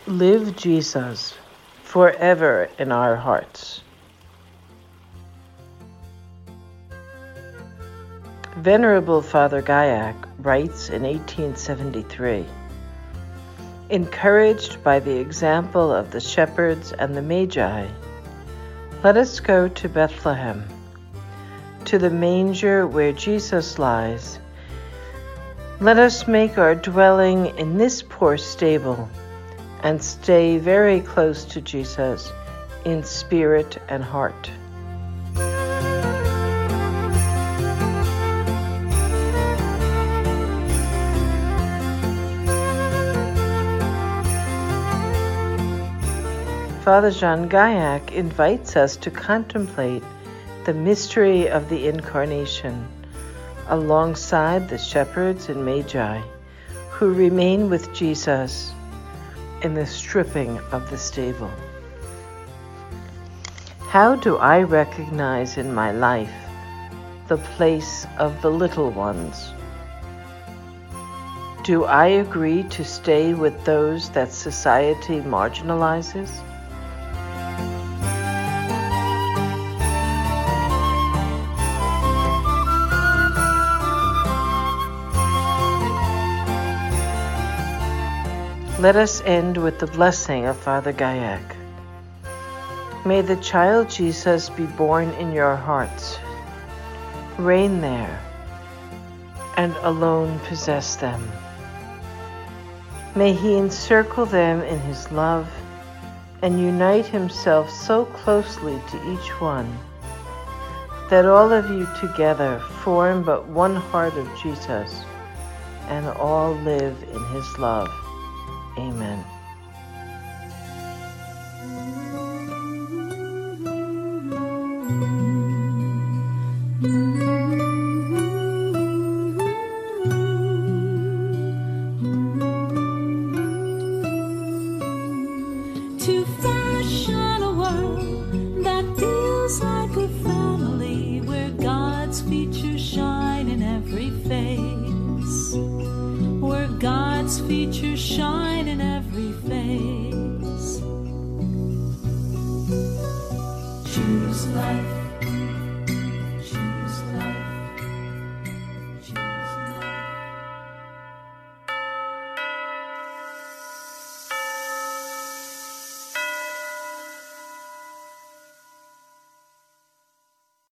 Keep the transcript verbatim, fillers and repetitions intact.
Live Jesus forever in our hearts. Venerable Father Gayak writes in eighteen seventy-three, encouraged by the example of the shepherds and the Magi, let us go to Bethlehem, to the manger where Jesus lies. Let us make our dwelling in this poor stable and stay very close to Jesus in spirit and heart. Father Jean Gayak invites us to contemplate the mystery of the Incarnation alongside the shepherds and Magi who remain with Jesus in the stripping of the stable. How do I recognize in my life the place of the little ones? Do I agree to stay with those that society marginalizes? Let us end with the blessing of Father Gayak. May the child Jesus be born in your hearts, reign there, and alone possess them. May he encircle them in his love and unite himself so closely to each one that all of you together form but one heart of Jesus and all live in his love. Amen. To fashion a world that feels like a family, where God's features shine in every face, where God's features shine in every face. Choose life.